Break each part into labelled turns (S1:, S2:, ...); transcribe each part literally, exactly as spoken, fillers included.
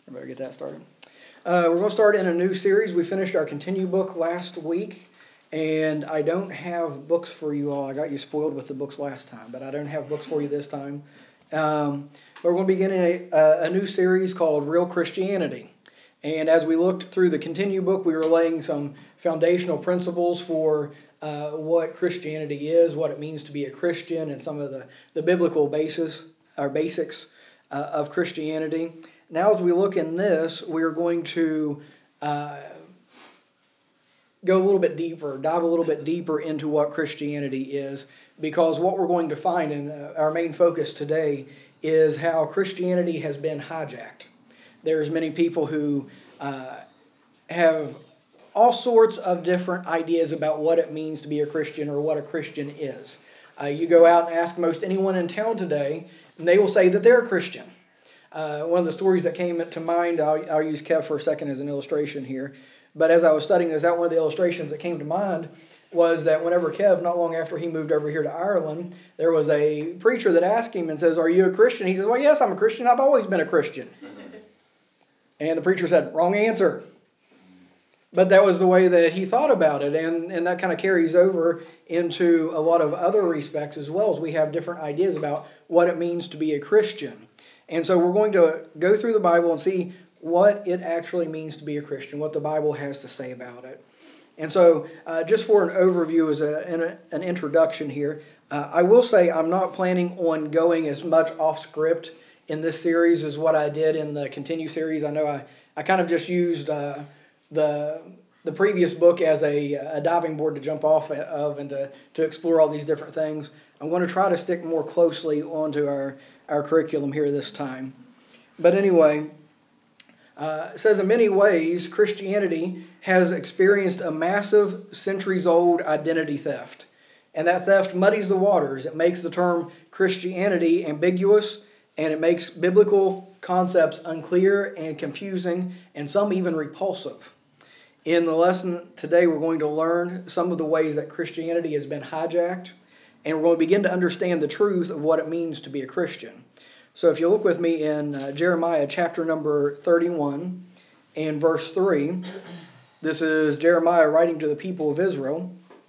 S1: I better get that started. Uh, we're going to start in a new series. We finished our Continue book last week, and I don't have books for you all. I got you spoiled with the books last time, but I don't have books for you this time. Um, but we're going to begin a, a new series called Real Christianity. And as we looked through the Continue book, we were laying some foundational principles for uh, what Christianity is, what it means to be a Christian, and some of the, the biblical basis or basics uh, of Christianity. Now, as we look in this, we are going to uh, go a little bit deeper, dive a little bit deeper into what Christianity is, because what we're going to find, and uh, our main focus today, is how Christianity has been hijacked. There's many people who uh, have all sorts of different ideas about what it means to be a Christian or what a Christian is. Uh, you go out and ask most anyone in town today, and they will say that they're a Christian. Uh, one of the stories that came to mind, I'll, I'll use Kev for a second as an illustration here, but as I was studying this out, one of the illustrations that came to mind was that whenever Kev, not long after he moved over here to Ireland, there was a preacher that asked him and says, "Are you a Christian?" He says, "Well, yes, I'm a Christian. I've always been a Christian." And the preacher said, "Wrong answer." But that was the way that he thought about it, and, and that kind of carries over into a lot of other respects as well, as we have different ideas about what it means to be a Christian. And so we're going to go through the Bible and see what it actually means to be a Christian, what the Bible has to say about it. And so uh, just for an overview, as a, an, an introduction here, uh, I will say I'm not planning on going as much off script in this series as what I did in the Continue series. I know I, I kind of just used uh, the the previous book as a, a diving board to jump off of and to, to explore all these different things. I'm going to try to stick more closely onto our, our curriculum here this time. But anyway, uh, it says in many ways Christianity has experienced a massive centuries-old identity theft. And that theft muddies the waters. It makes the term Christianity ambiguous, and it makes biblical concepts unclear and confusing, and some even repulsive. In the lesson today, we're going to learn some of the ways that Christianity has been hijacked, and we're going to begin to understand the truth of what it means to be a Christian. So if you look with me in uh, Jeremiah chapter number thirty-one and verse three, this is Jeremiah writing to the people of Israel.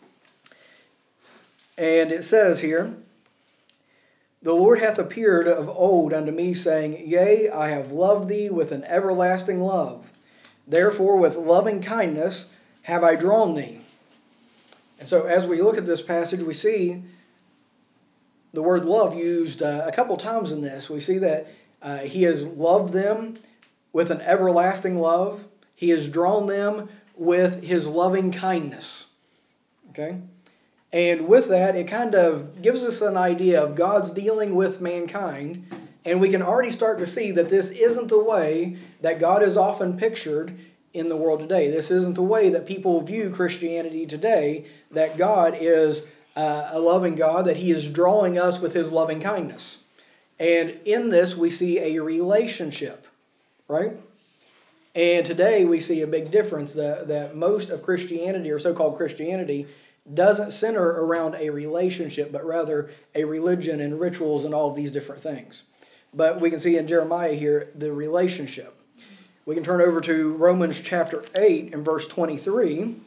S1: And it says here, "The Lord hath appeared of old unto me, saying, Yea, I have loved thee with an everlasting love. Therefore with loving kindness have I drawn thee." And so as we look at this passage, we see the word love used uh, a couple times in this. We see that uh, he has loved them with an everlasting love. He has drawn them with his loving kindness. Okay? And with that, it kind of gives us an idea of God's dealing with mankind. And we can already start to see that this isn't the way that God is often pictured in the world today. This isn't the way that people view Christianity today, that God is uh, a loving God, that he is drawing us with his loving kindness. And in this, we see a relationship, right? And today we see a big difference that, that most of Christianity, or so-called Christianity, doesn't center around a relationship, but rather a religion and rituals and all of these different things. But we can see in Jeremiah here the relationship. We can turn over to Romans chapter eight and verse twenty-three.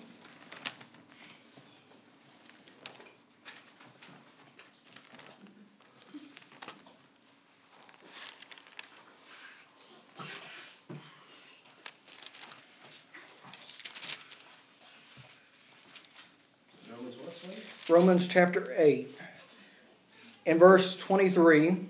S2: Romans what, sorry?
S1: Romans chapter eight and verse twenty-three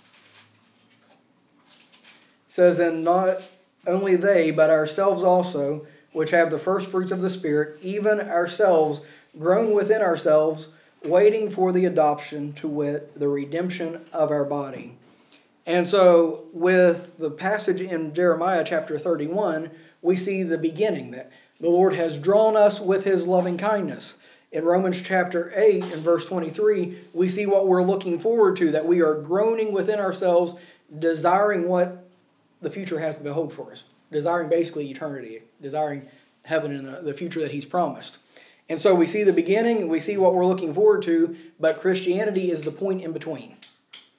S1: says, "And not only they, but ourselves also, which have the first fruits of the Spirit, even ourselves, groan within ourselves, waiting for the adoption, to wit, the redemption of our body." And so with the passage in Jeremiah chapter thirty-one, we see the beginning, that the Lord has drawn us with his loving kindness. In Romans chapter eight and verse twenty-three, we see what we're looking forward to, that we are groaning within ourselves, desiring what the future has to behold for us. Desiring basically eternity, desiring heaven and the future that he's promised. And so we see the beginning, we see what we're looking forward to, but Christianity is the point in between.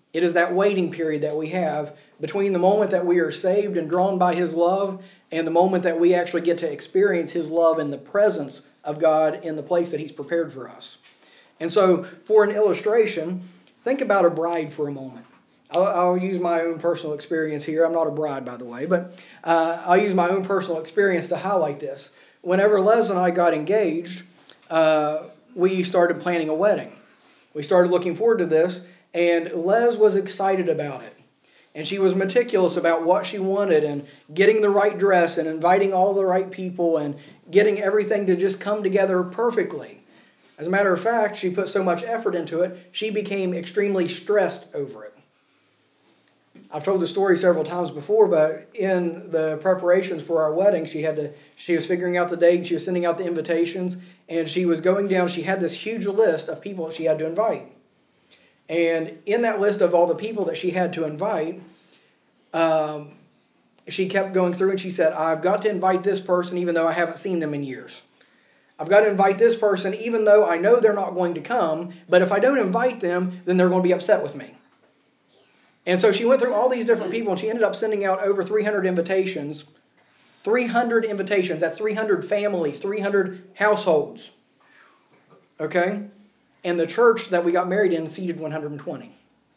S1: It is that waiting period that we have between the moment that we are saved and drawn by His love and the moment that we actually get to experience His love in the presence of God in the place that He's prepared for us. And so, for an illustration, think about a bride for a moment. I'll, I'll use my own personal experience here. I'm not a bride, by the way, but uh, I'll use my own personal experience to highlight this. Whenever Les and I got engaged, uh, we started planning a wedding. We started looking forward to this, and Les was excited about it. And she was meticulous about what she wanted and getting the right dress and inviting all the right people and getting everything to just come together perfectly. As a matter of fact, she put so much effort into it, she became extremely stressed over it. I've told the story several times before, but in the preparations for our wedding, she had to. She was figuring out the date, she was sending out the invitations, and she was going down. She had this huge list of people that she had to invite. And in that list of all the people that she had to invite, um, she kept going through and she said, I've got to invite this person even though I haven't seen them in years. I've got to invite this person even though I know they're not going to come, but if I don't invite them, then they're going to be upset with me. And so she went through all these different people and she ended up sending out over three hundred invitations. three hundred invitations, that's three hundred families, three hundred households. Okay? And the church that we got married in seated one hundred twenty.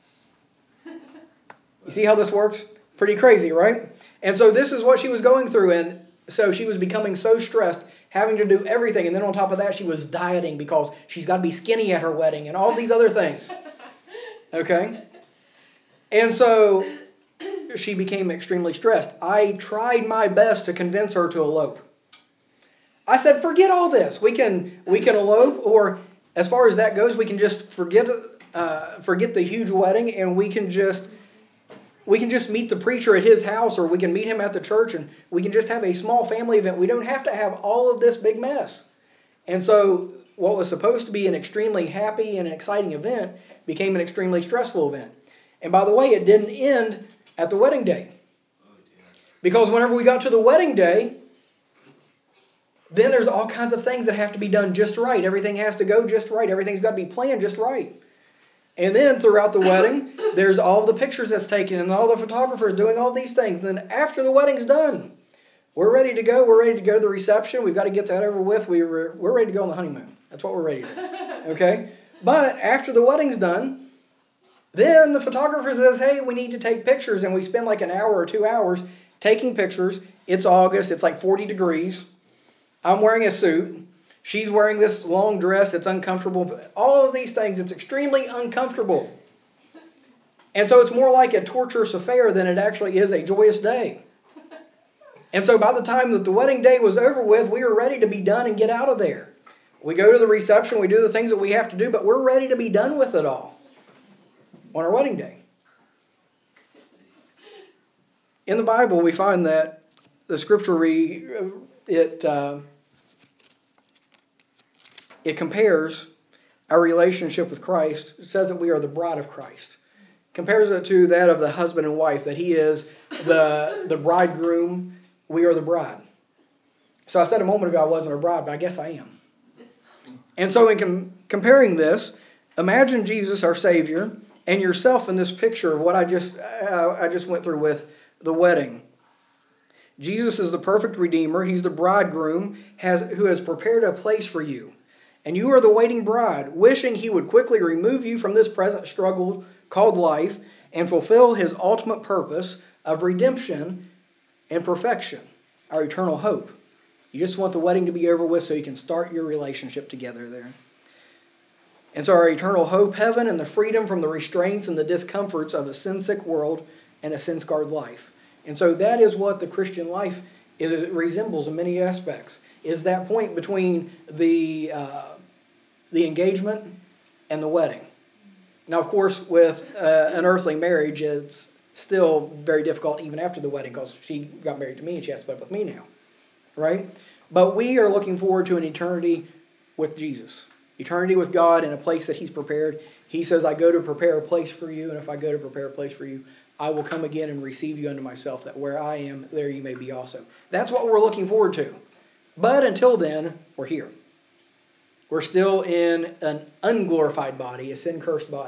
S1: You see how this works? Pretty crazy, right? And so this is what she was going through. And so she was becoming so stressed, having to do everything. And then on top of that, she was dieting because she's got to be skinny at her wedding and all these other things. Okay? And so she became extremely stressed. I tried my best to convince her to elope. I said, forget all this. We can we can elope, or as far as that goes, we can just forget uh, forget the huge wedding, and we can just we can just meet the preacher at his house, or we can meet him at the church, and we can just have a small family event. We don't have to have all of this big mess. And so what was supposed to be an extremely happy and exciting event became an extremely stressful event. And by the way, it didn't end at the wedding day. Because whenever we got to the wedding day, then there's all kinds of things that have to be done just right. Everything has to go just right. Everything's got to be planned just right. And then throughout the wedding, there's all the pictures that's taken and all the photographers doing all these things. And then after the wedding's done, we're ready to go. We're ready to go to the reception. We've got to get that over with. We were, we're ready to go on the honeymoon. That's what we're ready to do. Okay? But after the wedding's done, then the photographer says, hey, we need to take pictures. And we spend like an hour or two hours taking pictures. It's August. It's like forty degrees. I'm wearing a suit. She's wearing this long dress. It's uncomfortable. All of these things, it's extremely uncomfortable. And so it's more like a torturous affair than it actually is a joyous day. And so by the time that the wedding day was over with, we were ready to be done and get out of there. We go to the reception. We do the things that we have to do, but we're ready to be done with it all on our wedding day. In the Bible, we find that the scripture, re, it, uh, it compares our relationship with Christ. It says that we are the bride of Christ. It compares it to that of the husband and wife, that he is the, the bridegroom, we are the bride. So I said a moment ago I wasn't a bride, but I guess I am. And so in com- comparing this, imagine Jesus, our Savior, and yourself in this picture of what I just uh, I just went through with the wedding. Jesus is the perfect Redeemer. He's the bridegroom has, who has prepared a place for you. And you are the waiting bride, wishing He would quickly remove you from this present struggle called life and fulfill His ultimate purpose of redemption and perfection, our eternal hope. You just want the wedding to be over with so you can start your relationship together there. And so our eternal hope, heaven, and the freedom from the restraints and the discomforts of a sin-sick world and a sin-scarred life. And so that is what the Christian life it resembles in many aspects, is that point between the uh, the engagement and the wedding. Now, of course, with uh, an earthly marriage, it's still very difficult even after the wedding because she got married to me and she has to put up with me now, right? But we are looking forward to an eternity with Jesus. Eternity with God in a place that He's prepared. He says, I go to prepare a place for you, and if I go to prepare a place for you, I will come again and receive you unto myself, that where I am, there you may be also. That's what we're looking forward to. But until then, we're here. We're still in an unglorified body, a sin-cursed body.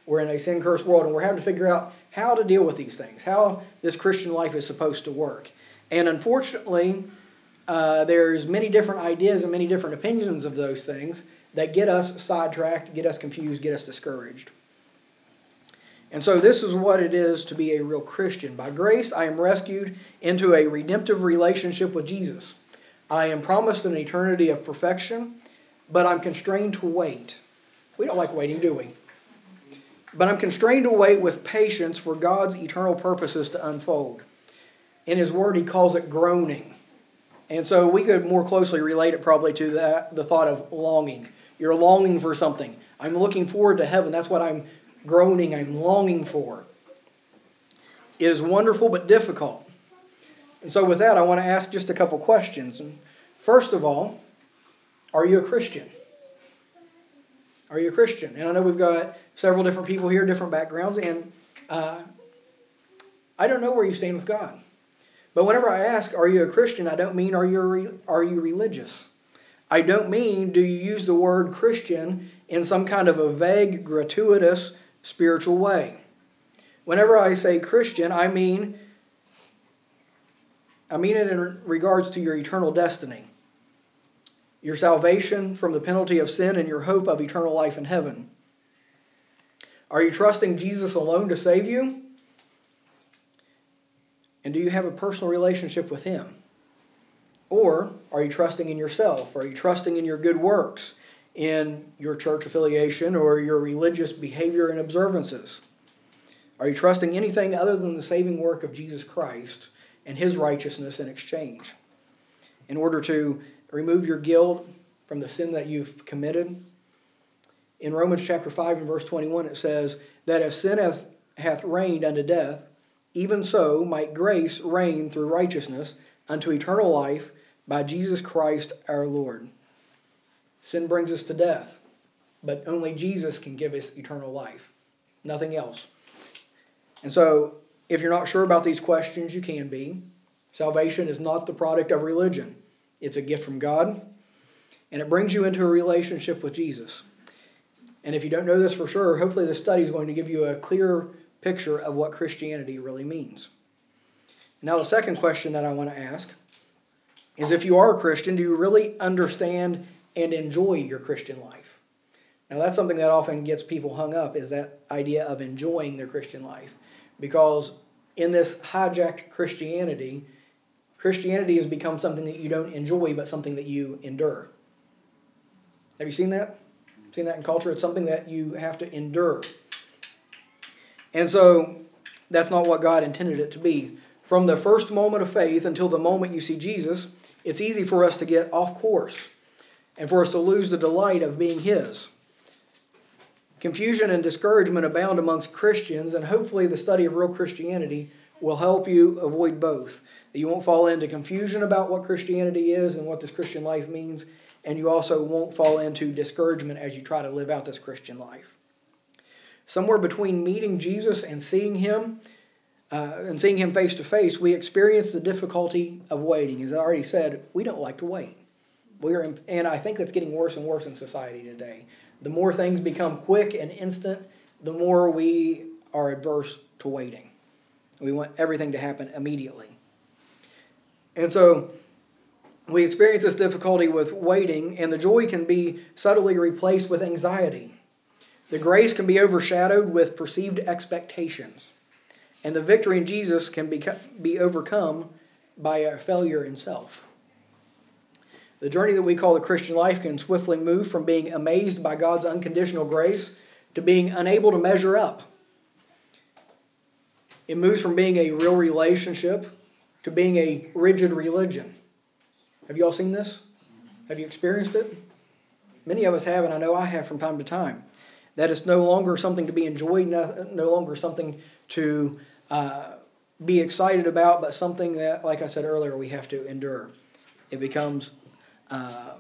S1: We're in a sin-cursed world, and we're having to figure out how to deal with these things, how this Christian life is supposed to work. And unfortunately, uh, there's many different ideas and many different opinions of those things that get us sidetracked, get us confused, get us discouraged. And so this is what it is to be a real Christian. By grace, I am rescued into a redemptive relationship with Jesus. I am promised an eternity of perfection, but I'm constrained to wait. We don't like waiting, do we? But I'm constrained to wait with patience for God's eternal purposes to unfold. In His Word, He calls it groaning. And so we could more closely relate it probably to that, the thought of longing. You're longing for something. I'm looking forward to heaven. That's what I'm groaning, I'm longing for. It is wonderful but difficult. And so with that, I want to ask just a couple questions. And first of all, are you a Christian? Are you a Christian? And I know we've got several different people here, different backgrounds, and uh, I don't know where you stand with God. But whenever I ask, are you a Christian, I don't mean are you re- are you religious. I don't mean do you use the word Christian in some kind of a vague, gratuitous, spiritual way. Whenever I say Christian, I mean I mean it in regards to your eternal destiny, your salvation from the penalty of sin, and your hope of eternal life in heaven. Are you trusting Jesus alone to save you? And do you have a personal relationship with Him? Or are you trusting in yourself? Are you trusting in your good works, in your church affiliation, or your religious behavior and observances? Are you trusting anything other than the saving work of Jesus Christ and His righteousness in exchange in order to remove your guilt from the sin that you've committed? In Romans chapter five and verse twenty-one it says, that as sin hath, hath reigned unto death, even so might grace reign through righteousness unto eternal life by Jesus Christ our Lord. Sin brings us to death, but only Jesus can give us eternal life. Nothing else. And so, if you're not sure about these questions, you can be. Salvation is not the product of religion. It's a gift from God, and it brings you into a relationship with Jesus. And if you don't know this for sure, hopefully this study is going to give you a clear picture of what Christianity really means. Now, the second question that I want to ask is, if you are a Christian, do you really understand and enjoy your Christian life? Now, that's something that often gets people hung up, is that idea of enjoying their Christian life. Because in this hijacked Christianity, Christianity has become something that you don't enjoy, but something that you endure. Have you seen that? Seen that in culture? It's something that you have to endure. And so, that's not what God intended it to be. From the first moment of faith until the moment you see Jesus, it's easy for us to get off course and for us to lose the delight of being His. Confusion and discouragement abound amongst Christians, and hopefully the study of real Christianity will help you avoid both. That you won't fall into confusion about what Christianity is and what this Christian life means, and you also won't fall into discouragement as you try to live out this Christian life. Somewhere between meeting Jesus and seeing Him, uh, and seeing Him face to face, we experience the difficulty of waiting. As I already said, we don't like to wait. We are, and I think that's getting worse and worse in society today. The more things become quick and instant, the more we are adverse to waiting. We want everything to happen immediately. And so we experience this difficulty with waiting, and the joy can be subtly replaced with anxiety. The grace can be overshadowed with perceived expectations. And the victory in Jesus can be, be overcome by a failure in self. The journey that we call the Christian life can swiftly move from being amazed by God's unconditional grace to being unable to measure up. It moves from being a real relationship to being a rigid religion. Have you all seen this? Have you experienced it? Many of us have, and I know I have from time to time. That it's no longer something to be enjoyed, no, no longer something to uh, be excited about, but something that, like I said earlier, we have to endure. It becomes Uh,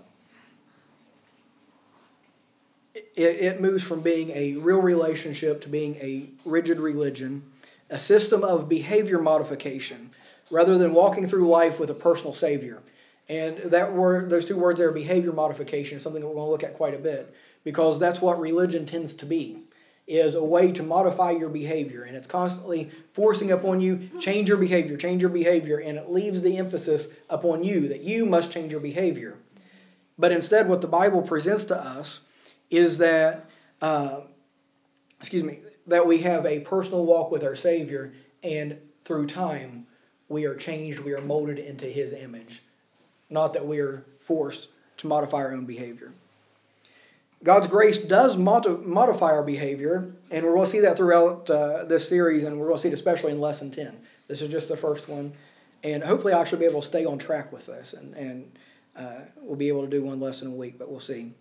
S1: it, it moves from being a real relationship to being a rigid religion, a system of behavior modification, rather than walking through life with a personal Savior. And that word, those two words there, behavior modification, is something that we're going to look at quite a bit, because that's what religion tends to be. is a way to modify your behavior. And it's constantly forcing upon you, change your behavior, change your behavior. And it leaves the emphasis upon you that you must change your behavior. But instead, what the Bible presents to us is that, uh, excuse me, that we have a personal walk with our Savior, and through time, we are changed, we are molded into His image. Not that we are forced to modify our own behavior. God's grace does mod- modify our behavior, and we're going to see that throughout uh, this series, and we're going to see it especially in Lesson ten. This is just the first one, and hopefully I'll actually be able to stay on track with this, and, and uh, we'll be able to do one lesson a week, but we'll see.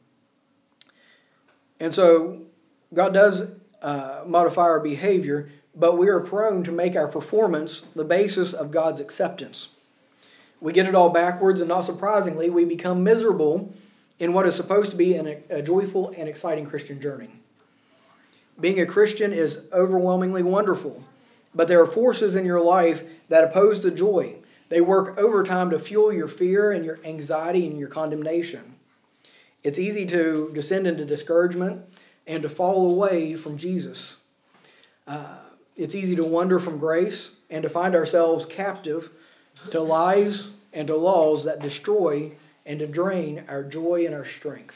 S1: And so God does uh, modify our behavior, but we are prone to make our performance the basis of God's acceptance. We get it all backwards, and not surprisingly, we become miserable in what is supposed to be an, a joyful and exciting Christian journey. Being a Christian is overwhelmingly wonderful, but there are forces in your life that oppose the joy. They work overtime to fuel your fear and your anxiety and your condemnation. It's easy to descend into discouragement and to fall away from Jesus. Uh, it's easy to wander from grace and to find ourselves captive to lies and to laws that destroy and to drain our joy and our strength.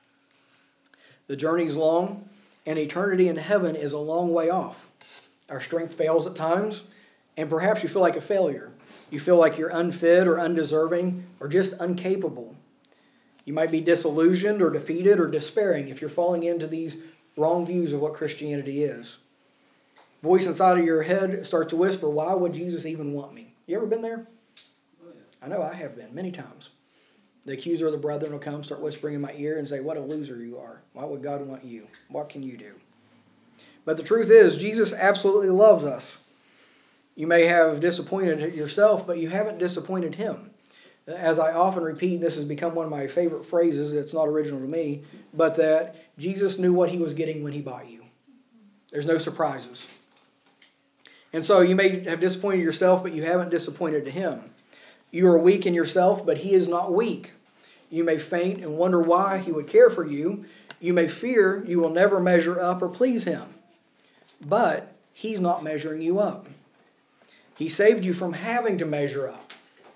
S1: The journey is long, and eternity in heaven is a long way off. Our strength fails at times, and perhaps you feel like a failure. You feel like you're unfit or undeserving or just incapable. You might be disillusioned or defeated or despairing if you're falling into these wrong views of what Christianity is. Voice inside of your head starts to whisper, why would Jesus even want me? You ever been there?
S2: Oh, yeah.
S1: I know I have been, many times. The accuser of the brethren will come, start whispering in my ear and say, what a loser you are. Why would God want you? What can you do? But the truth is, Jesus absolutely loves us. You may have disappointed yourself, but you haven't disappointed Him. As I often repeat, this has become one of my favorite phrases. It's not original to me, but that Jesus knew what He was getting when He bought you. There's no surprises. And so you may have disappointed yourself, but you haven't disappointed Him. You are weak in yourself, but He is not weak. You may faint and wonder why He would care for you. You may fear you will never measure up or please Him. But He's not measuring you up. He saved you from having to measure up.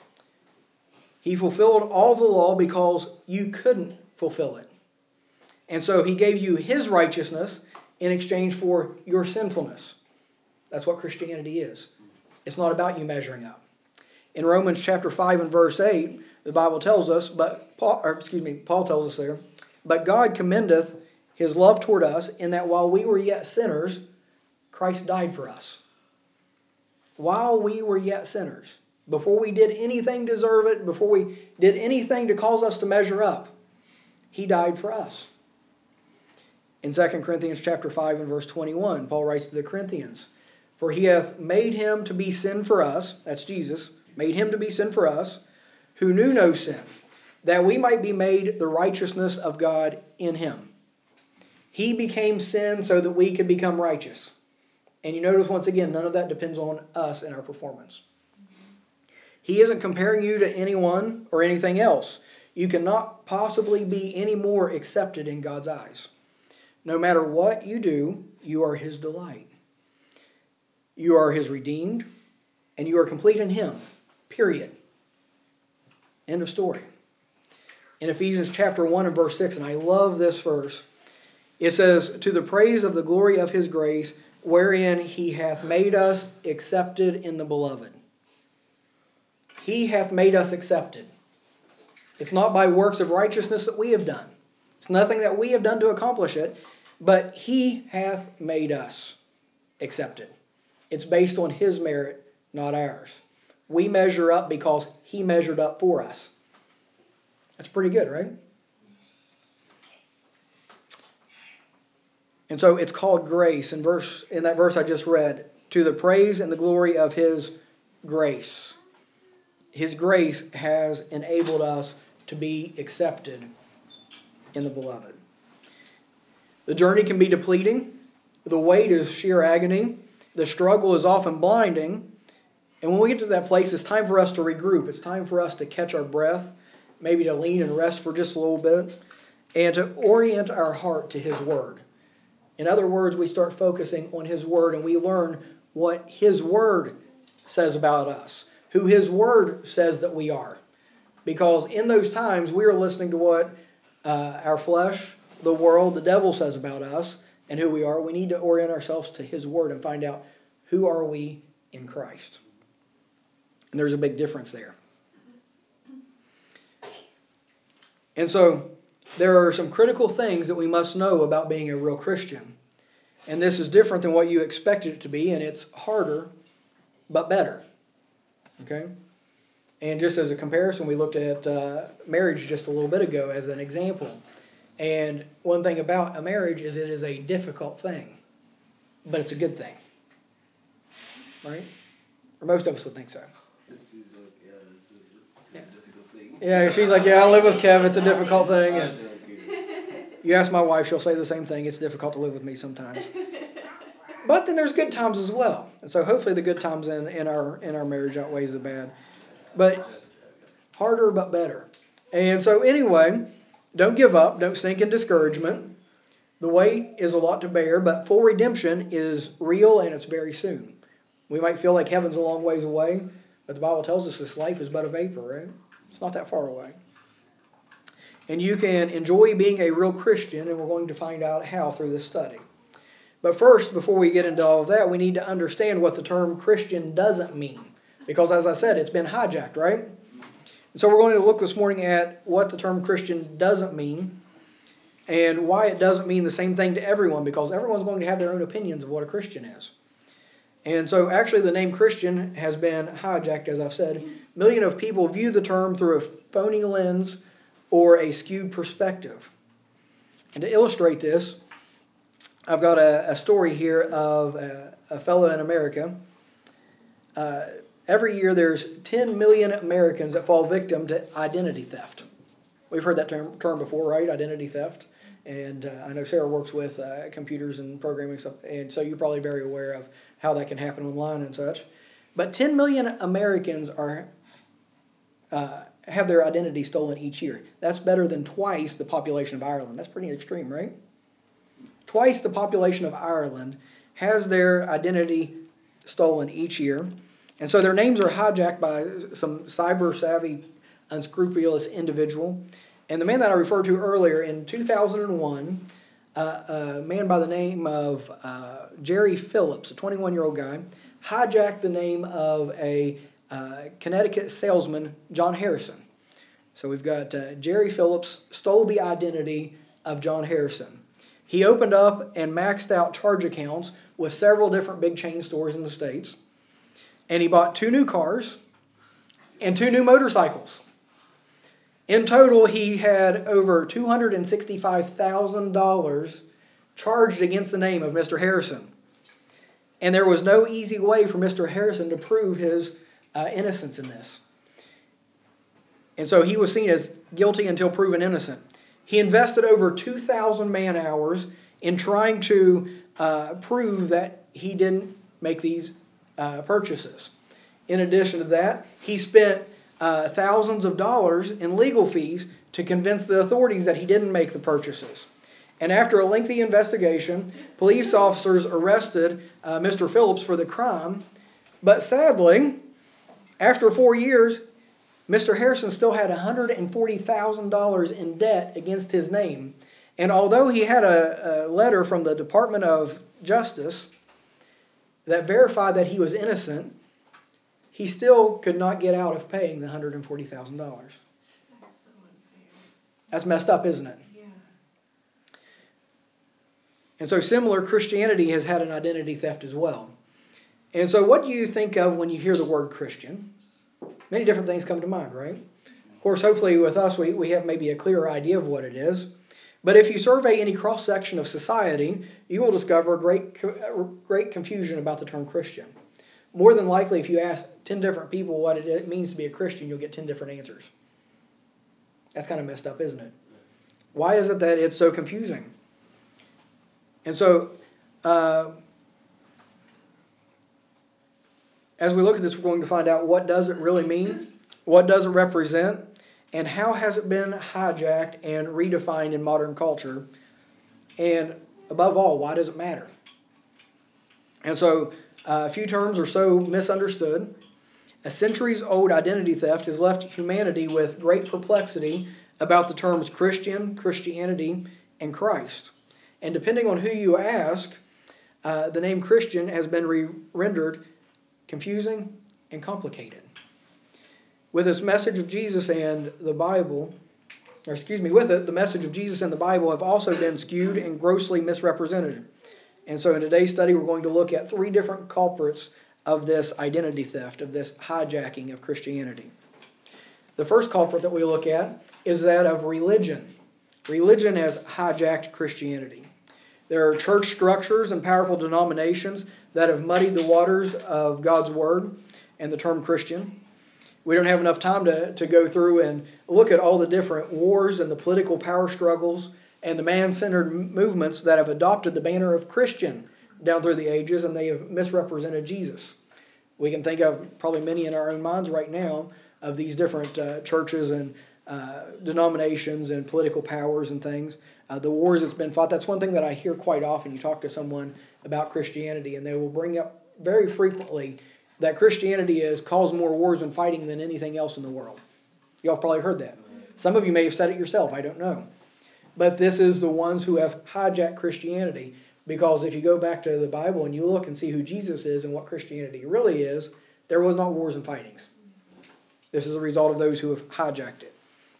S1: He fulfilled all the law because you couldn't fulfill it. And so He gave you His righteousness in exchange for your sinfulness. That's what Christianity is. It's not about you measuring up. In Romans chapter five and verse eight, the Bible tells us, but Paul, or excuse me, Paul tells us there, but God commendeth His love toward us in that while we were yet sinners, Christ died for us. While we were yet sinners, before we did anything to deserve it, before we did anything to cause us to measure up, He died for us. In Second Corinthians chapter five and verse twenty-one, Paul writes to the Corinthians, for He hath made Him to be sin for us, that's Jesus, made Him to be sin for us, who knew no sin, that we might be made the righteousness of God in Him. He became sin so that we could become righteous. And you notice once again, none of that depends on us and our performance. He isn't comparing you to anyone or anything else. You cannot possibly be any more accepted in God's eyes. No matter what you do, you are His delight. You are His redeemed, and you are complete in Him. Period. End of story. In Ephesians chapter one and verse six, and I love this verse, it says, to the praise of the glory of His grace, wherein He hath made us accepted in the beloved. He hath made us accepted. It's not by works of righteousness that we have done. It's nothing that we have done to accomplish it, but He hath made us accepted. It's based on His merit, not ours. We measure up because He measured up for us. That's pretty good, right? And so it's called grace. In verse, in that verse I just read, to the praise and the glory of His grace. His grace has enabled us to be accepted in the beloved. The journey can be depleting. The weight is sheer agony. The struggle is often blinding. And when we get to that place, it's time for us to regroup. It's time for us to catch our breath, maybe to lean and rest for just a little bit, and to orient our heart to His Word. In other words, we start focusing on His Word and we learn what His Word says about us, who His Word says that we are. Because in those times, we are listening to what uh, our flesh, the world, the devil says about us and who we are. We need to orient ourselves to His Word and find out who are we in Christ. And there's a big difference there. And so there are some critical things that we must know about being a real Christian. And this is different than what you expected it to be, and it's harder, but better. Okay? And just as a comparison, we looked at uh, marriage just a little bit ago as an example. And one thing about a marriage is it is a difficult thing, but it's a good thing. Right? Or most of us would think so. Yeah, she's like, yeah, I live with Kev. It's a difficult thing. And you ask my wife, she'll say the same thing. It's difficult to live with me sometimes. But then there's good times as well. And so hopefully the good times in, in our in our marriage outweighs the bad. But harder but better. And so anyway, don't give up. Don't sink in discouragement. The wait is a lot to bear, but full redemption is real and it's very soon. We might feel like heaven's a long ways away, but the Bible tells us this life is but a vapor, right? It's not that far away. And you can enjoy being a real Christian, and we're going to find out how through this study. But first, before we get into all of that, we need to understand what the term Christian doesn't mean. Because as I said, it's been hijacked, right? And so we're going to look this morning at what the term Christian doesn't mean and why it doesn't mean the same thing to everyone, because everyone's going to have their own opinions of what a Christian is. And so actually the name Christian has been hijacked, as I've said. Millions of people view the term through a phony lens or a skewed perspective. And to illustrate this, I've got a, a story here of a, a fellow in America. Uh, every year there's ten million Americans that fall victim to identity theft. We've heard that term, term before, right? Identity theft. And uh, I know Sarah works with uh, computers and programming stuff, and so you're probably very aware of how that can happen online and such. But ten million Americans are uh, have their identity stolen each year. That's better than twice the population of Ireland. That's pretty extreme, right? Twice the population of Ireland has their identity stolen each year. And so their names are hijacked by some cyber-savvy, unscrupulous individual. And the man that I referred to earlier, in two thousand one, uh, a man by the name of uh, Jerry Phillips, a twenty-one-year-old guy, hijacked the name of a uh, Connecticut salesman, John Harrison. So we've got uh, Jerry Phillips stole the identity of John Harrison. He opened up and maxed out charge accounts with several different big chain stores in the States. And he bought two new cars and two new motorcycles. In total, he had over two hundred sixty-five thousand dollars charged against the name of Mister Harrison. And there was no easy way for Mister Harrison to prove his uh, innocence in this. And so he was seen as guilty until proven innocent. He invested over two thousand man hours in trying to uh, prove that he didn't make these uh, purchases. In addition to that, he spent uh, thousands of dollars in legal fees to convince the authorities that he didn't make the purchases. And after a lengthy investigation, police officers arrested uh, Mister Phillips for the crime. But sadly, after four years, Mister Harrison still had one hundred forty thousand dollars in debt against his name. And although he had a, a letter from the Department of Justice that verified that he was innocent, he still could not get out of paying the one hundred forty thousand dollars.
S3: That's so unfair.
S1: That's messed up, isn't it?
S3: Yeah.
S1: And so similar, Christianity has had an identity theft as well. And so what do you think of when you hear the word Christian? Many different things come to mind, right? Of course, hopefully with us, we, we have maybe a clearer idea of what it is. But if you survey any cross-section of society, you will discover great, great confusion about the term Christian. More than likely, if you ask ten different people what it means to be a Christian, you'll get ten different answers. That's kind of messed up, isn't it? Why is it that it's so confusing? And so, uh, as we look at this, we're going to find out what does it really mean, what does it represent, and how has it been hijacked and redefined in modern culture. And Above all, why does it matter? And so uh, a few terms are so misunderstood. A centuries-old identity theft has left humanity with great perplexity about the terms Christian, Christianity, and Christ. And depending on who you ask, uh, the name Christian has been re- rendered confusing and complicated. With this message of Jesus and the Bible, or excuse me, with it, the message of Jesus and the Bible have also been skewed and grossly misrepresented. And so in today's study, we're going to look at three different culprits of this identity theft, of this hijacking of Christianity. The first culprit that we look at is that of religion. Religion has hijacked Christianity. There are church structures and powerful denominations that have muddied the waters of God's Word and the term Christian. We don't have enough time to, to go through and look at all the different wars and the political power struggles and the man-centered movements that have adopted the banner of Christian down through the ages, and they have misrepresented Jesus. We can think of probably many in our own minds right now of these different uh, churches and uh, denominations and political powers and things. Uh, the wars that's been fought, that's one thing that I hear quite often. You talk to someone about Christianity, and they will bring up very frequently that Christianity has caused more wars and fighting than anything else in the world. Y'all probably heard that. Some of you may have said it yourself, I don't know. But this is the ones who have hijacked Christianity. Because if you go back to the Bible and you look and see who Jesus is and what Christianity really is, there was not wars and fightings. This is a result of those who have hijacked it.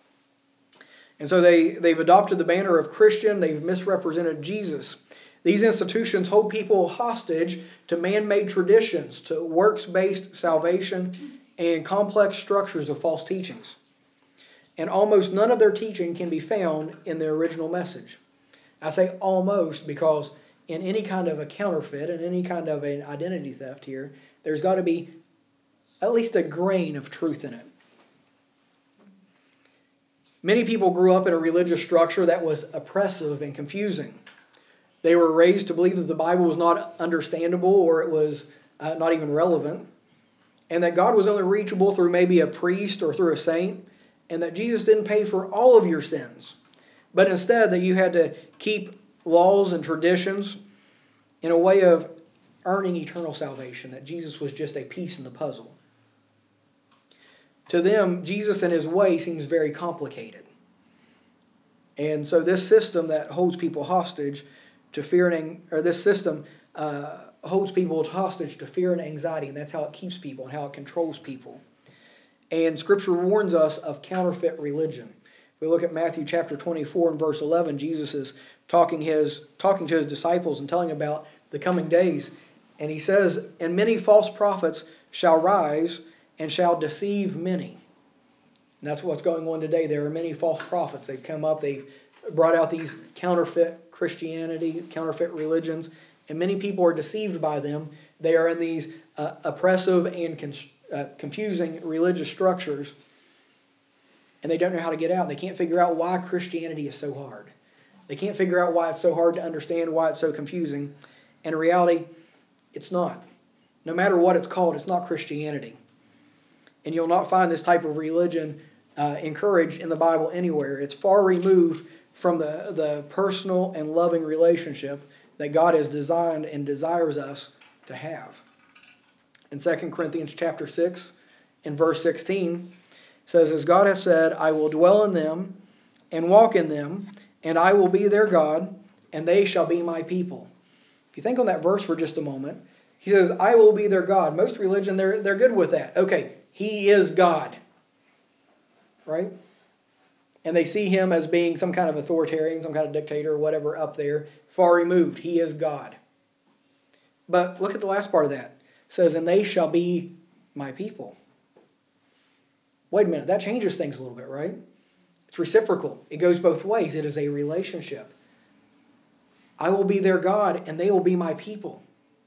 S1: And so they, they've adopted the banner of Christian. They've misrepresented Jesus. These institutions hold people hostage to man-made traditions, to works-based salvation, and complex structures of false teachings. And almost none of their teaching can be found in their original message. I say almost because in any kind of a counterfeit and any kind of an identity theft here, there's got to be at least a grain of truth in it. Many people grew up in a religious structure that was oppressive and confusing. They were raised to believe that the Bible was not understandable or it was uh, not even relevant, and that God was only reachable through maybe a priest or through a saint, and that Jesus didn't pay for all of your sins, but instead that you had to keep laws and traditions in a way of earning eternal salvation, that Jesus was just a piece in the puzzle. To them, Jesus and his way seems very complicated. And so this system that holds people hostage to fear and or this system uh, holds people hostage to fear and anxiety, and that's how it keeps people and how it controls people. And Scripture warns us of counterfeit religion. If we look at Matthew chapter twenty-four and verse eleven, Jesus is talking his talking to his disciples and telling about the coming days. And he says, "And many false prophets shall rise and shall deceive many." And that's what's going on today. There are many false prophets. They've come up, they've brought out these counterfeit Christianity, counterfeit religions, and many people are deceived by them. They are in these uh, oppressive and con- uh, confusing religious structures, and they don't know how to get out. They can't figure out why Christianity is so hard. They can't figure out why it's so hard to understand, why it's so confusing. And in reality, it's not. No matter what it's called, it's not Christianity. And you'll not find this type of religion uh, encouraged in the Bible anywhere. It's far removed from the, the personal and loving relationship that God has designed and desires us to have. In Second Corinthians chapter six, in verse sixteen, says, "As God has said, I will dwell in them and walk in them, and I will be their God, and they shall be my people." If you think on that verse for just a moment, he says, I will be their God. Most religion, they're, they're good with that. Okay, he is God. Right? And they see him as being some kind of authoritarian, some kind of dictator or whatever up there, far removed. He is God. But look at the last part of that. It says, and they shall be my people. Wait a minute, that changes things a little bit, right? It's reciprocal. It goes both ways. It is a relationship. I will be their God, and they will be my people.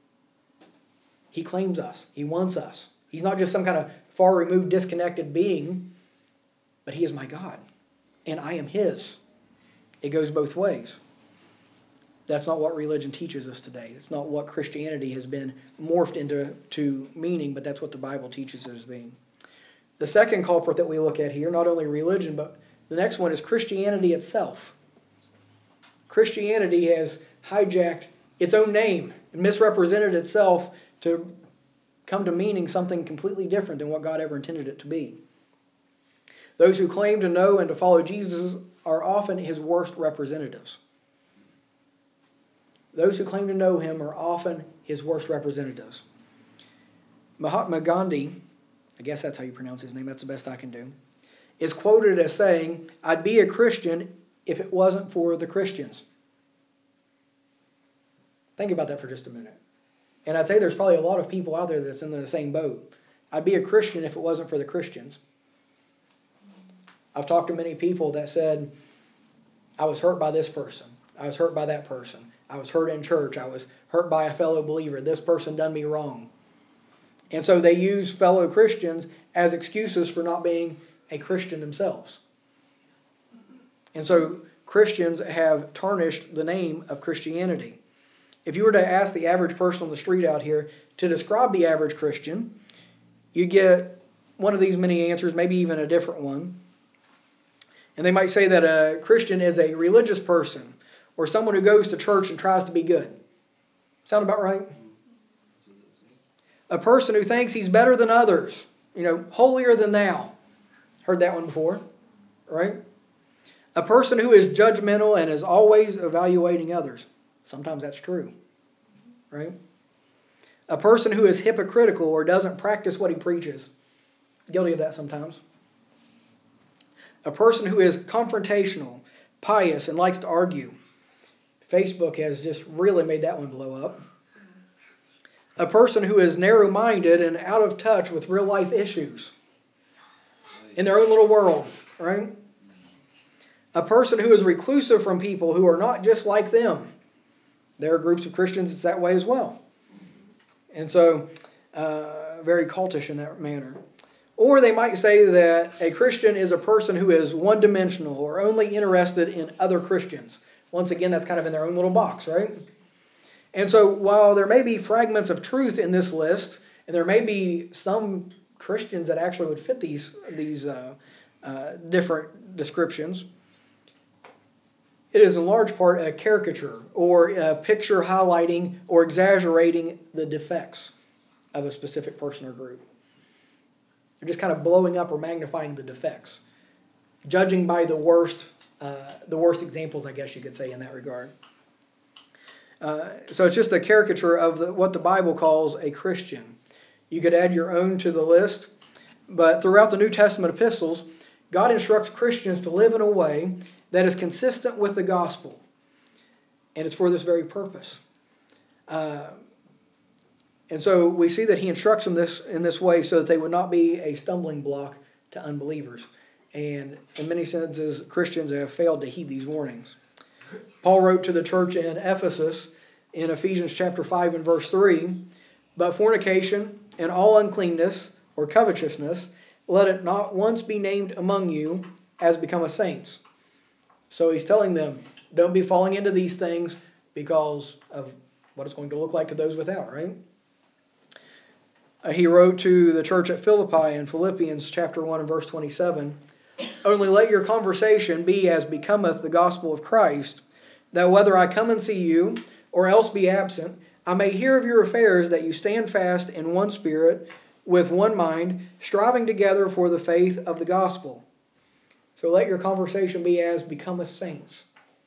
S1: He claims us. He wants us. He's not just some kind of far removed, disconnected being, but he is my God, and I am his. It goes both ways. That's not what religion teaches us today. It's not what Christianity has been morphed into to meaning, but that's what the Bible teaches it as being. The second culprit that we look at here, not only religion, but the next one is Christianity itself. Christianity has hijacked its own name and misrepresented itself to come to meaning something completely different than what God ever intended it to be. Those who claim to know and to follow Jesus are often his worst representatives. Those who claim to know him are often his worst representatives. Mahatma Gandhi, I guess that's how you pronounce his name, that's the best I can do, is quoted as saying, "I'd be a Christian if it wasn't for the Christians." Think about that for just a minute. And I'd say there's probably a lot of people out there that's in the same boat. I'd be a Christian if it wasn't for the Christians. I've talked to many people that said, I was hurt by this person. I was hurt by that person. I was hurt in church. I was hurt by a fellow believer. This person done me wrong. And so they use fellow Christians as excuses for not being a Christian themselves. And so Christians have tarnished the name of Christianity. If you were to ask the average person on the street out here to describe the average Christian, you get one of these many answers, maybe even a different one. And they might say that a Christian is a religious person or someone who goes to church and tries to be good. Sound about right? A person who thinks he's better than others, you know, holier than thou. Heard that one before, right? A person who is judgmental and is always evaluating others. Sometimes that's true, right? A person who is hypocritical or doesn't practice what he preaches. Guilty of that sometimes. A person who is confrontational, pious, and likes to argue. Facebook has just really made that one blow up. A person who is narrow-minded and out of touch with real-life issues in their own little world, right? A person who is reclusive from people who are not just like them. There are groups of Christians that's that way as well. And so, uh, very cultish in that manner. Or they might say that a Christian is a person who is one-dimensional or only interested in other Christians. Once again, that's kind of in their own little box, right? And so while there may be fragments of truth in this list, and there may be some Christians that actually would fit these, these uh, uh, different descriptions, it is in large part a caricature or a picture highlighting or exaggerating the defects of a specific person or group. They're just kind of blowing up or magnifying the defects, judging by the worst, uh, the worst examples, I guess you could say, in that regard. Uh, so it's just a caricature of the, what the Bible calls a Christian. You could add your own to the list, but throughout the New Testament epistles, God instructs Christians to live in a way that is consistent with the gospel. And it's for this very purpose. Uh, and so we see that he instructs them this in this way so that they would not be a stumbling block to unbelievers. And in many senses, Christians have failed to heed these warnings. Paul wrote to the church in Ephesus in Ephesians chapter five and verse three, "But fornication and all uncleanness or covetousness, let it not once be named among you as becometh saints." So he's telling them, don't be falling into these things because of what it's going to look like to those without, right? Uh, he wrote to the church at Philippi in Philippians chapter one and verse twenty-seven, "Only let your conversation be as becometh the gospel of Christ, that whether I come and see you, or else be absent, I may hear of your affairs, that you stand fast in one spirit, with one mind, striving together for the faith of the gospel." So let your conversation be as becometh saints.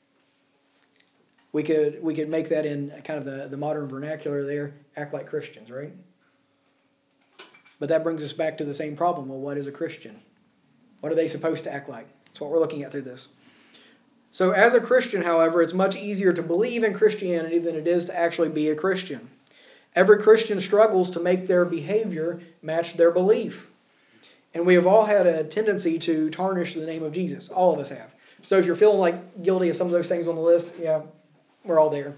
S1: We could we could make that in kind of the, the modern vernacular there, act like Christians, right? But that brings us back to the same problem. Well, what is a Christian? What are they supposed to act like? That's what we're looking at through this. So as a Christian, however, it's much easier to believe in Christianity than it is to actually be a Christian. Every Christian struggles to make their behavior match their belief. And we have all had a tendency to tarnish the name of Jesus. All of us have. So if you're feeling like guilty of some of those things on the list, yeah, we're all there.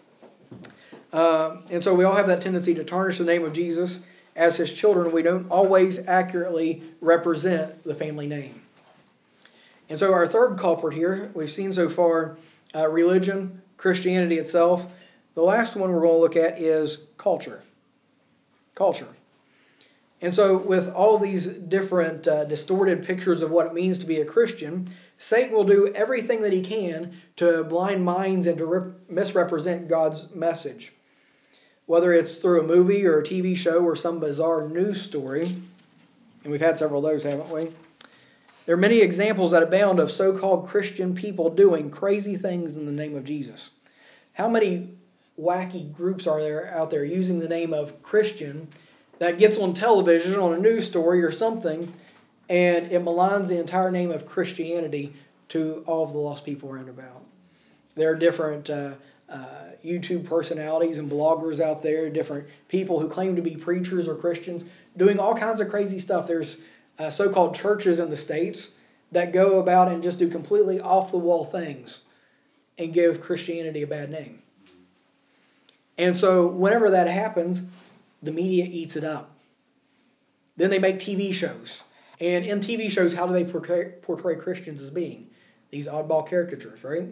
S1: Uh, and so we all have that tendency to tarnish the name of Jesus. As his children, we don't always accurately represent the family name. And so our third culprit here, we've seen so far uh, religion, Christianity itself. The last one we're going to look at is culture. Culture. And so with all these different uh, distorted pictures of what it means to be a Christian, Satan will do everything that he can to blind minds and to rep- misrepresent God's message. Whether it's through a movie or a T V show or some bizarre news story, and we've had several of those, haven't we? There are many examples that abound of so-called Christian people doing crazy things in the name of Jesus. How many wacky groups are there out there using the name of Christian that gets on television, on a news story or something, and it maligns the entire name of Christianity to all of the lost people around about? There are different uh, uh, YouTube personalities and bloggers out there, different people who claim to be preachers or Christians, doing all kinds of crazy stuff. There's uh, so-called churches in the States that go about and just do completely off-the-wall things and give Christianity a bad name. And so whenever that happens, the media eats it up. Then they make T V shows. And in T V shows, how do they portray, portray Christians as being? These oddball caricatures, right?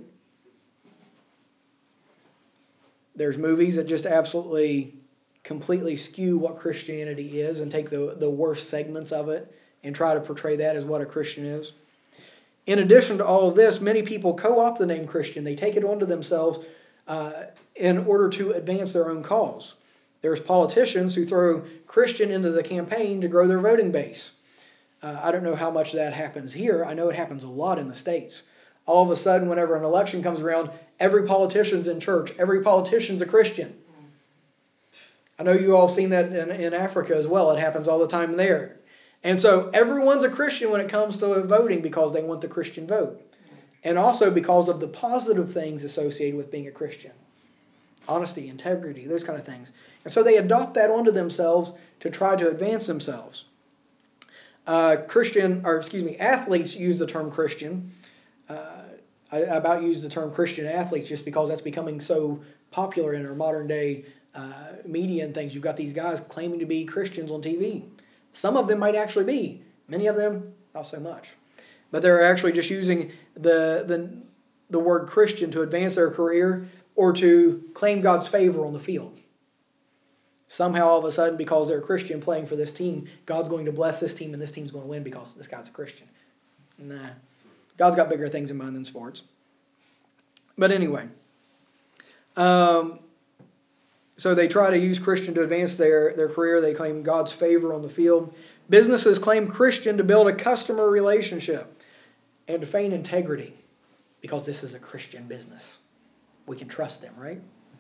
S1: There's movies that just absolutely, completely skew what Christianity is and take the, the worst segments of it and try to portray that as what a Christian is. In addition to all of this, many people co-opt the name Christian. They take it onto themselves uh, in order to advance their own cause. There's politicians who throw Christian into the campaign to grow their voting base. Uh, I don't know how much that happens here. I know it happens a lot in the States. All of a sudden, whenever an election comes around, every politician's in church. Every politician's a Christian. I know you all have seen that in, in Africa as well. It happens all the time there. And so everyone's a Christian when it comes to voting because they want the Christian vote. And also because of the positive things associated with being a Christian. Honesty, integrity, those kind of things. And so they adopt that onto themselves to try to advance themselves. Uh, Christian, or excuse me, athletes use the term Christian. Uh, I about use the term Christian athletes just because that's becoming so popular in our modern day uh, media and things. You've got these guys claiming to be Christians on T V. Some of them might actually be. Many of them, not so much. But they're actually just using the the the word Christian to advance their career or to claim God's favor on the field. Somehow all of a sudden, because they're a Christian playing for this team, God's going to bless this team and this team's going to win because this guy's a Christian. Nah. God's got bigger things in mind than sports. But anyway. Um, so they try to use Christian to advance their, their career. They claim God's favor on the field. Businesses claim Christian to build a customer relationship and to feign integrity because this is a Christian business. We can trust them, right?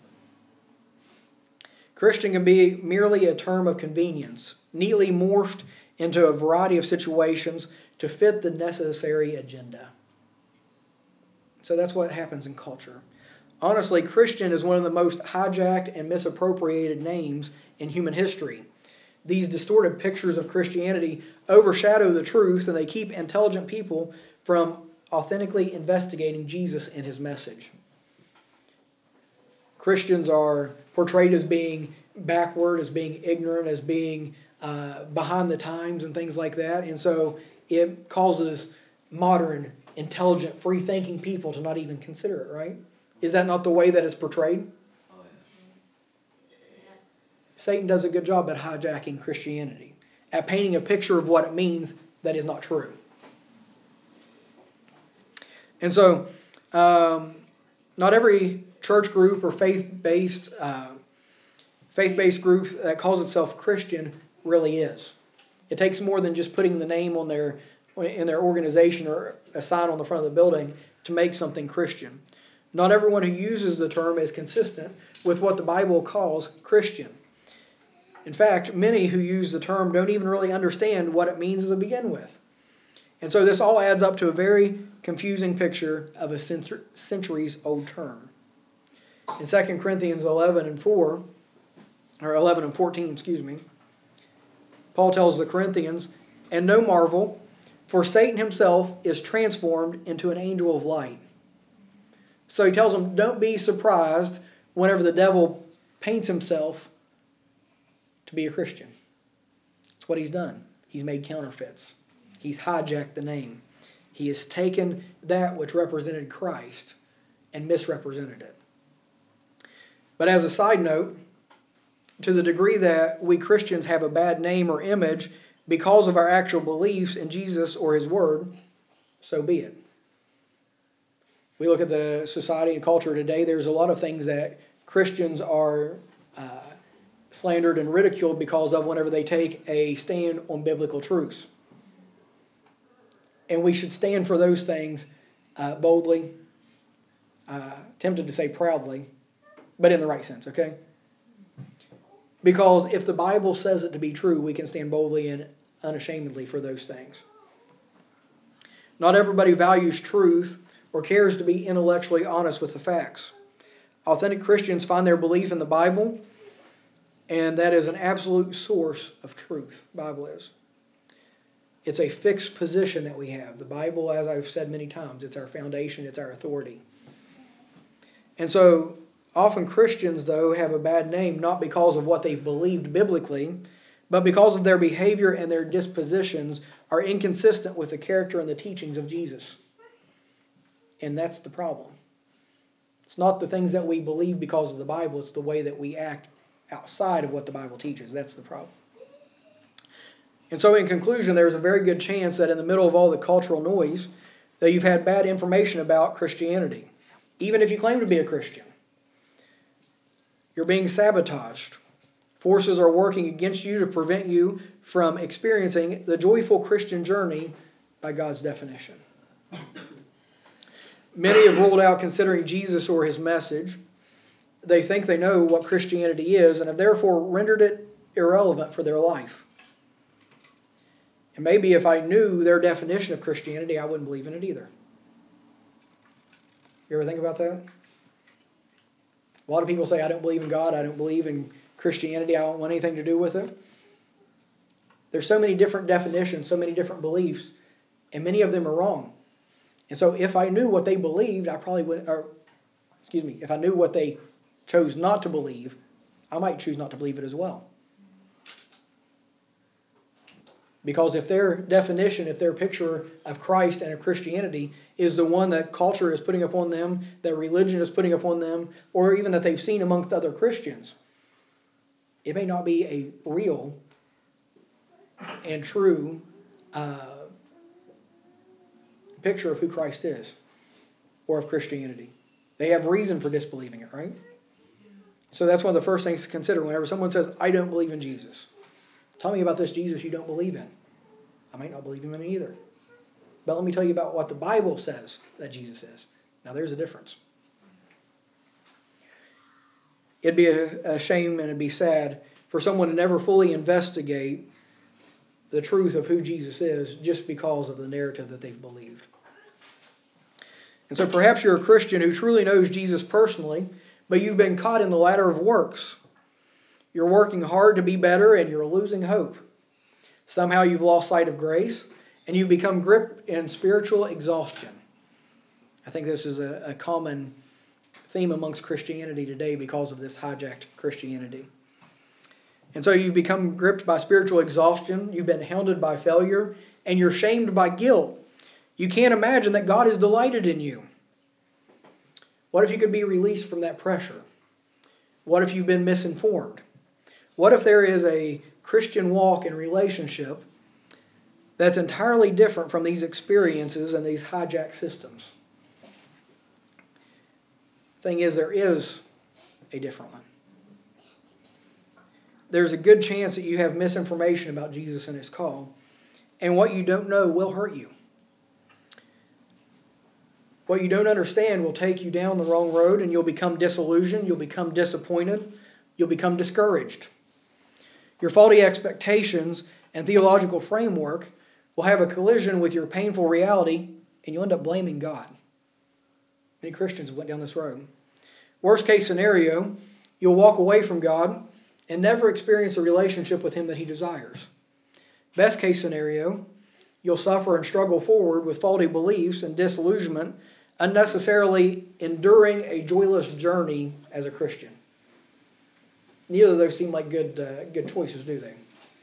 S1: Christian can be merely a term of convenience, neatly morphed into a variety of situations to fit the necessary agenda. So that's what happens in culture. Honestly, Christian is one of the most hijacked and misappropriated names in human history. These distorted pictures of Christianity overshadow the truth, and they keep intelligent people from authentically investigating Jesus and his message. Christians are portrayed as being backward, as being ignorant, as being uh, behind the times and things like that. And so it causes modern, intelligent, free-thinking people to not even consider it, right? Is that not the way that it's portrayed?
S2: Oh, yeah.
S1: Satan does a good job at hijacking Christianity, at painting a picture of what it means that is not true. And so, um, not every church group or faith-based uh, faith-based group that calls itself Christian really is. It takes more than just putting the name on their in their organization or a sign on the front of the building to make something Christian. Not everyone who uses the term is consistent with what the Bible calls Christian. In fact, many who use the term don't even really understand what it means to begin with. And so this all adds up to a very confusing picture of a centuries-old term. In Second Corinthians eleven and four, or eleven and fourteen, excuse me, Paul tells the Corinthians, "And no marvel, for Satan himself is transformed into an angel of light." So he tells them, don't be surprised whenever the devil paints himself to be a Christian. That's what he's done. He's made counterfeits. He's hijacked the name. He has taken that which represented Christ and misrepresented it. But as a side note, to the degree that we Christians have a bad name or image because of our actual beliefs in Jesus or his word, so be it. We look at the society and culture today, there's a lot of things that Christians are uh, slandered and ridiculed because of whenever they take a stand on biblical truths. And we should stand for those things uh, boldly, uh, tempted to say proudly, but in the right sense, okay? Because if the Bible says it to be true, we can stand boldly and unashamedly for those things. Not everybody values truth or cares to be intellectually honest with the facts. Authentic Christians find their belief in the Bible, and that is an absolute source of truth. The Bible is. It's a fixed position that we have. The Bible, as I've said many times, it's our foundation, it's our authority. And so, often Christians, though, have a bad name not because of what they've believed biblically, but because of their behavior and their dispositions are inconsistent with the character and the teachings of Jesus. And that's the problem. It's not the things that we believe because of the Bible, it's the way that we act outside of what the Bible teaches. That's the problem. And so in conclusion, there's a very good chance that in the middle of all the cultural noise, that you've had bad information about Christianity. Even if you claim to be a Christian. You're being sabotaged. Forces are working against you to prevent you from experiencing the joyful Christian journey by God's definition. Many have ruled out considering Jesus or his message. They think they know what Christianity is and have therefore rendered it irrelevant for their life. And maybe if I knew their definition of Christianity, I wouldn't believe in it either. You ever think about that? A lot of people say, I don't believe in God, I don't believe in Christianity, I don't want anything to do with it. There's so many different definitions, so many different beliefs, and many of them are wrong. And so if I knew what they believed, I probably would, or excuse me, if I knew what they chose not to believe, I might choose not to believe it as well. Because if their definition, if their picture of Christ and of Christianity is the one that culture is putting upon them, that religion is putting upon them, or even that they've seen amongst other Christians, it may not be a real and true uh, picture of who Christ is or of Christianity. They have reason for disbelieving it, right? So that's one of the first things to consider whenever someone says, I don't believe in Jesus. Tell me about this Jesus you don't believe in. I might not believe him in either. But let me tell you about what the Bible says that Jesus is. Now there's a difference. It'd be a, a shame and it'd be sad for someone to never fully investigate the truth of who Jesus is just because of the narrative that they've believed. And so perhaps you're a Christian who truly knows Jesus personally, but you've been caught in the ladder of works. You're working hard to be better and you're losing hope. Somehow you've lost sight of grace and you've become gripped in spiritual exhaustion. I think this is a, a common theme amongst Christianity today because of this hijacked Christianity. And so you've become gripped by spiritual exhaustion, you've been hounded by failure, and you're shamed by guilt. You can't imagine that God is delighted in you. What if you could be released from that pressure? What if you've been misinformed? What if there is a Christian walk and relationship that's entirely different from these experiences and these hijacked systems? Thing is, there is a different one. There's a good chance that you have misinformation about Jesus and his call, and what you don't know will hurt you. What you don't understand will take you down the wrong road, and you'll become disillusioned, you'll become disappointed, you'll become discouraged. Your faulty expectations and theological framework will have a collision with your painful reality, and you'll end up blaming God. Many Christians went down this road. Worst case scenario, you'll walk away from God and never experience a relationship with him that he desires. Best case scenario, you'll suffer and struggle forward with faulty beliefs and disillusionment, unnecessarily enduring a joyless journey as a Christian. Neither of those seem like good, uh, good choices, do they?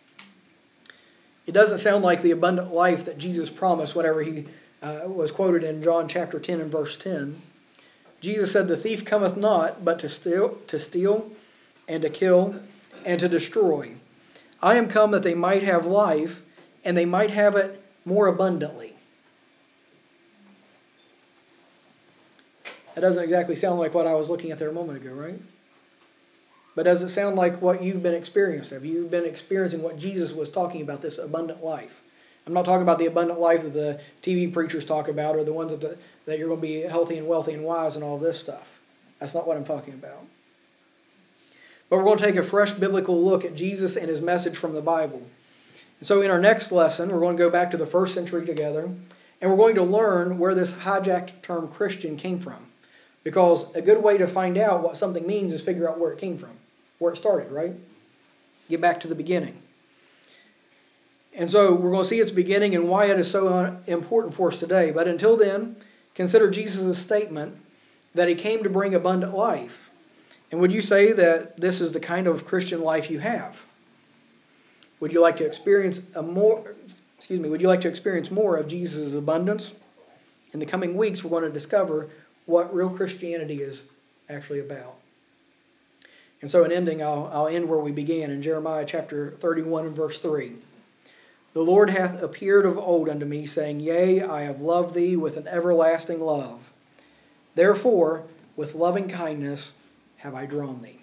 S1: It doesn't sound like the abundant life that Jesus promised whenever he uh, was quoted in John chapter ten and verse ten. Jesus said, "The thief cometh not, but to steal, to steal and to kill and to destroy. I am come that they might have life, and they might have it more abundantly." That doesn't exactly sound like what I was looking at there a moment ago, right? But does it sound like what you've been experiencing? Have you been experiencing what Jesus was talking about, this abundant life? I'm not talking about the abundant life that the T V preachers talk about, or the ones that, the, that you're going to be healthy and wealthy and wise and all this stuff. That's not what I'm talking about. But we're going to take a fresh biblical look at Jesus and his message from the Bible. And so in our next lesson, we're going to go back to the first century together, and we're going to learn where this hijacked term Christian came from. Because a good way to find out what something means is figure out where it came from, where it started, right? Get back to the beginning. And so we're going to see its beginning and why it is so important for us today. But until then, consider Jesus' statement that he came to bring abundant life. And would you say that this is the kind of Christian life you have? Would you like to experience a more, excuse me, would you like to experience more of Jesus' abundance? In the coming weeks, we're going to discover what real Christianity is actually about. And so in ending, I'll, I'll end where we began in Jeremiah chapter thirty-one and verse three. The Lord hath appeared of old unto me, saying, Yea, I have loved thee with an everlasting love. Therefore, with loving kindness have I drawn thee.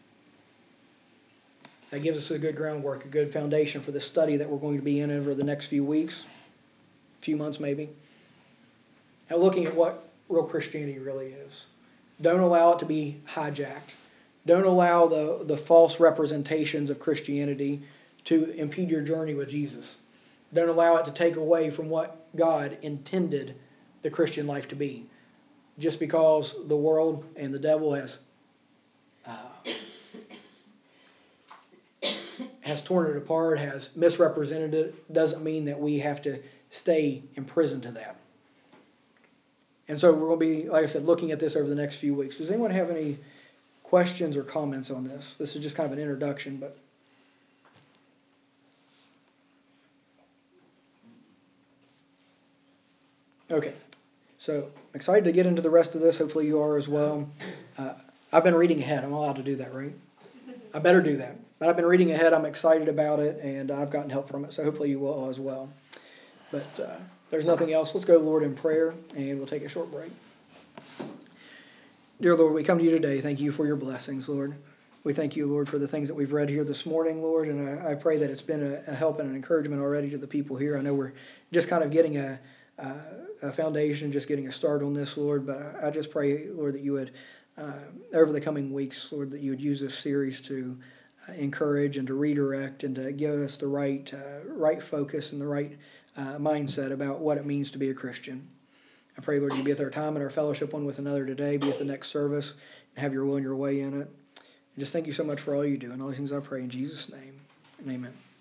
S1: That gives us a good groundwork, a good foundation for the study that we're going to be in over the next few weeks, few months maybe. Now looking at what real Christianity really is. Don't allow it to be hijacked. Don't allow the, the false representations of Christianity to impede your journey with Jesus. Don't allow it to take away from what God intended the Christian life to be. Just because the world and the devil has uh, has torn it apart, has misrepresented it, doesn't mean that we have to stay imprisoned to that. And so we're going to be, like I said, looking at this over the next few weeks. Does anyone have any questions or comments on this? This is just kind of an introduction, but okay. So I'm excited to get into the rest of this. Hopefully you are as well. Uh, I've been reading ahead. I'm allowed to do that, right? I better do that. But I've been reading ahead. I'm excited about it, and I've gotten help from it. So hopefully you will as well. But uh, if there's nothing else, let's go to the Lord in prayer, and we'll take a short break. Dear Lord, we come to you today. Thank you for your blessings, Lord. We thank you, Lord, for the things that we've read here this morning, Lord, and I, I pray that it's been a, a help and an encouragement already to the people here. I know we're just kind of getting a, a, a foundation, just getting a start on this, Lord, but I, I just pray, Lord, that you would, uh, over the coming weeks, Lord, that you would use this series to uh, encourage and to redirect and to give us the right, uh, right focus and the right uh, mindset about what it means to be a Christian. I pray, Lord, you be at our time and our fellowship one with another today, be at the next service, and have your will and your way in it. And just thank you so much for all you do. And all these things I pray in Jesus' name. And amen.